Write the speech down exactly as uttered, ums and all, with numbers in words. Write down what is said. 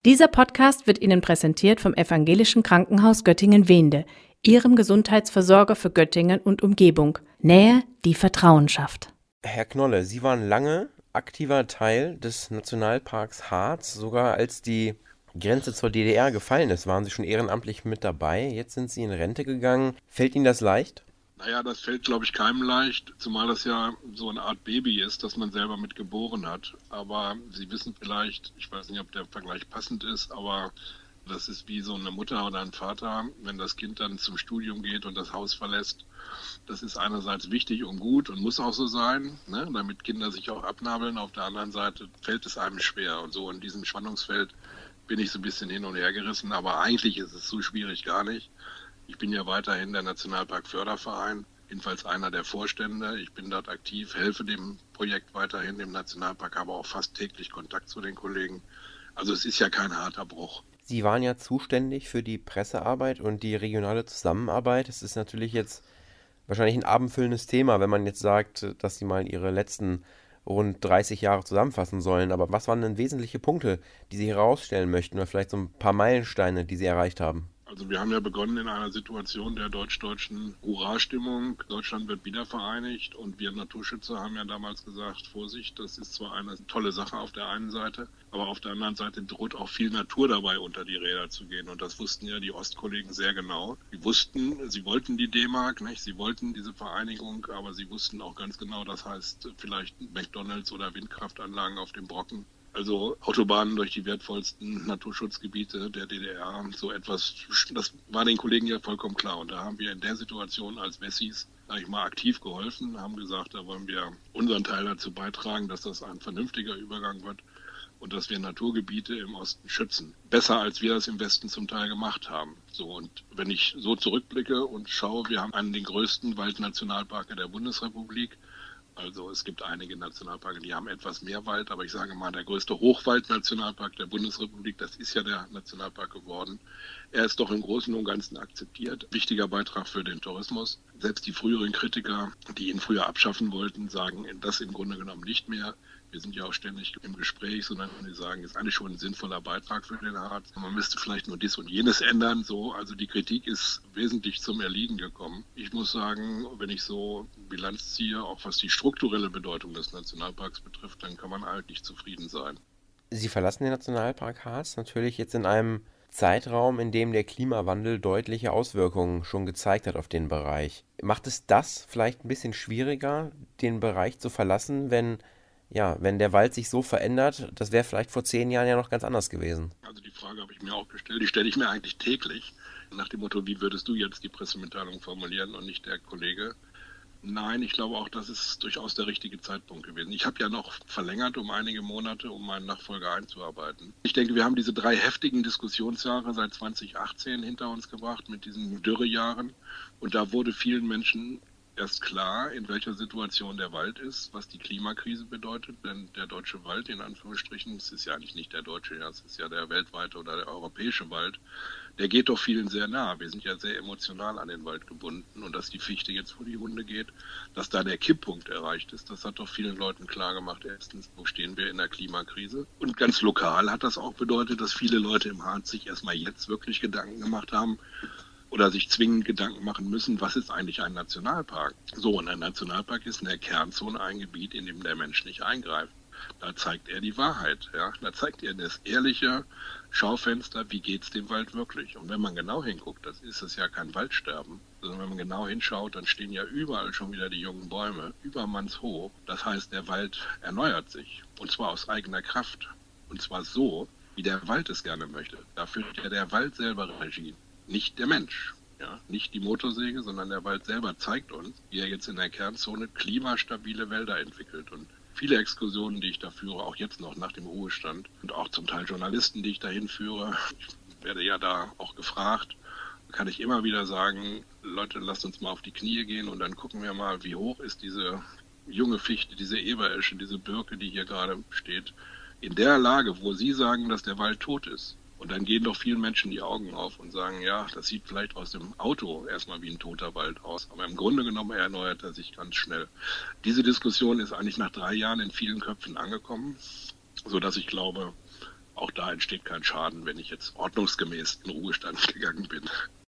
Dieser Podcast wird Ihnen präsentiert vom Evangelischen Krankenhaus Göttingen-Wehnde, Ihrem Gesundheitsversorger für Göttingen und Umgebung. Nähe, die Vertrauen schafft. Herr Knolle, Sie waren lange aktiver Teil des Nationalparks Harz. Sogar als die Grenze zur D D R gefallen ist, waren Sie schon ehrenamtlich mit dabei. Jetzt sind Sie in Rente gegangen. Fällt Ihnen das leicht? Naja, das fällt, glaube ich, keinem leicht, zumal das ja so eine Art Baby ist, das man selber mit geboren hat. Aber Sie wissen vielleicht, ich weiß nicht, ob der Vergleich passend ist, aber das ist wie so eine Mutter oder ein Vater, wenn das Kind dann zum Studium geht und das Haus verlässt. Das ist einerseits wichtig und gut und muss auch so sein, ne, damit Kinder sich auch abnabeln. Auf der anderen Seite fällt es einem schwer. Und so in diesem Spannungsfeld bin ich so ein bisschen hin und her gerissen. Aber eigentlich ist es so schwierig gar nicht. Ich bin ja weiterhin der Nationalpark-Förderverein, jedenfalls einer der Vorstände. Ich bin dort aktiv, helfe dem Projekt weiterhin, dem Nationalpark, habe auch fast täglich Kontakt zu den Kollegen. Also es ist ja kein harter Bruch. Sie waren ja zuständig für die Pressearbeit und die regionale Zusammenarbeit. Es ist natürlich jetzt wahrscheinlich ein abendfüllendes Thema, wenn man jetzt sagt, dass Sie mal Ihre letzten rund dreißig Jahre zusammenfassen sollen. Aber was waren denn wesentliche Punkte, die Sie herausstellen möchten oder vielleicht so ein paar Meilensteine, die Sie erreicht haben? Also wir haben ja begonnen in einer Situation der deutsch-deutschen Hurra-Stimmung. Deutschland wird wieder vereinigt und wir Naturschützer haben ja damals gesagt, Vorsicht, das ist zwar eine tolle Sache auf der einen Seite, aber auf der anderen Seite droht auch viel Natur dabei unter die Räder zu gehen. Und das wussten ja die Ostkollegen sehr genau. Die wussten, sie wollten die D-Mark, nicht? Sie wollten diese Vereinigung, aber sie wussten auch ganz genau, das heißt vielleicht McDonalds oder Windkraftanlagen auf dem Brocken. Also Autobahnen durch die wertvollsten Naturschutzgebiete der D D R, so etwas, das war den Kollegen ja vollkommen klar. Und da haben wir in der Situation als Wessis, sage ich mal, aktiv geholfen, haben gesagt, da wollen wir unseren Teil dazu beitragen, dass das ein vernünftiger Übergang wird und dass wir Naturgebiete im Osten schützen. Besser, als wir das im Westen zum Teil gemacht haben. So, und wenn ich so zurückblicke und schaue, wir haben einen der größten Waldnationalparke der Bundesrepublik. Also es gibt einige Nationalparke, die haben etwas mehr Wald, aber ich sage mal, der größte Hochwald-Nationalpark der Bundesrepublik, das ist ja der Nationalpark geworden. Er ist doch im Großen und Ganzen akzeptiert. Wichtiger Beitrag für den Tourismus. Selbst die früheren Kritiker, die ihn früher abschaffen wollten, sagen das im Grunde genommen nicht mehr. Wir sind ja auch ständig im Gespräch, sondern die sagen, es ist eigentlich schon ein sinnvoller Beitrag für den Harz. Man müsste vielleicht nur dies und jenes ändern. So, also die Kritik ist wesentlich zum Erliegen gekommen. Ich muss sagen, wenn ich so Bilanz ziehe, auch was die strukturelle Bedeutung des Nationalparks betrifft, dann kann man eigentlich zufrieden sein. Sie verlassen den Nationalpark Harz natürlich jetzt in einem Zeitraum, in dem der Klimawandel deutliche Auswirkungen schon gezeigt hat auf den Bereich. Macht es das vielleicht ein bisschen schwieriger, den Bereich zu verlassen, wenn Ja, wenn der Wald sich so verändert, das wäre vielleicht vor zehn Jahren ja noch ganz anders gewesen. Also die Frage habe ich mir auch gestellt, die stelle ich mir eigentlich täglich, nach dem Motto, wie würdest du jetzt die Pressemitteilung formulieren und nicht der Kollege? Nein, ich glaube auch, das ist durchaus der richtige Zeitpunkt gewesen. Ich habe ja noch verlängert um einige Monate, um meinen Nachfolger einzuarbeiten. Ich denke, wir haben diese drei heftigen Diskussionsjahre seit zwanzig achtzehn hinter uns gebracht mit diesen Dürrejahren und da wurde vielen Menschen erst klar, in welcher Situation der Wald ist, was die Klimakrise bedeutet, denn der deutsche Wald, in Anführungsstrichen, es ist ja eigentlich nicht der deutsche, es ist ja der weltweite oder der europäische Wald, der geht doch vielen sehr nah. Wir sind ja sehr emotional an den Wald gebunden und dass die Fichte jetzt vor die Hunde geht, dass da der Kipppunkt erreicht ist, das hat doch vielen Leuten klar gemacht, erstens, wo stehen wir in der Klimakrise? Und ganz lokal hat das auch bedeutet, dass viele Leute im Harz sich erstmal jetzt wirklich Gedanken gemacht haben, oder sich zwingend Gedanken machen müssen, was ist eigentlich ein Nationalpark? So, und ein Nationalpark ist in der Kernzone ein Gebiet, in dem der Mensch nicht eingreift. Da zeigt er die Wahrheit. Ja? Da zeigt er das ehrliche Schaufenster, wie geht es dem Wald wirklich? Und wenn man genau hinguckt, das ist es ja kein Waldsterben, sondern wenn man genau hinschaut, dann stehen ja überall schon wieder die jungen Bäume, übermannshoch. Das heißt, der Wald erneuert sich, und zwar aus eigener Kraft. Und zwar so, wie der Wald es gerne möchte. Da führt ja der Wald selber Regie. Nicht der Mensch, ja, nicht die Motorsäge, sondern der Wald selber zeigt uns, wie er jetzt in der Kernzone klimastabile Wälder entwickelt. Und viele Exkursionen, die ich da führe, auch jetzt noch nach dem Ruhestand und auch zum Teil Journalisten, die ich dahin führe, ich werde ja da auch gefragt, kann ich immer wieder sagen, Leute, lasst uns mal auf die Knie gehen und dann gucken wir mal, wie hoch ist diese junge Fichte, diese Eberesche, diese Birke, die hier gerade steht, in der Lage, wo Sie sagen, dass der Wald tot ist. Und dann gehen doch vielen Menschen die Augen auf und sagen, ja, das sieht vielleicht aus dem Auto erstmal wie ein toter Wald aus. Aber im Grunde genommen erneuert er sich ganz schnell. Diese Diskussion ist eigentlich nach drei Jahren in vielen Köpfen angekommen, sodass ich glaube, auch da entsteht kein Schaden, wenn ich jetzt ordnungsgemäß in Ruhestand gegangen bin.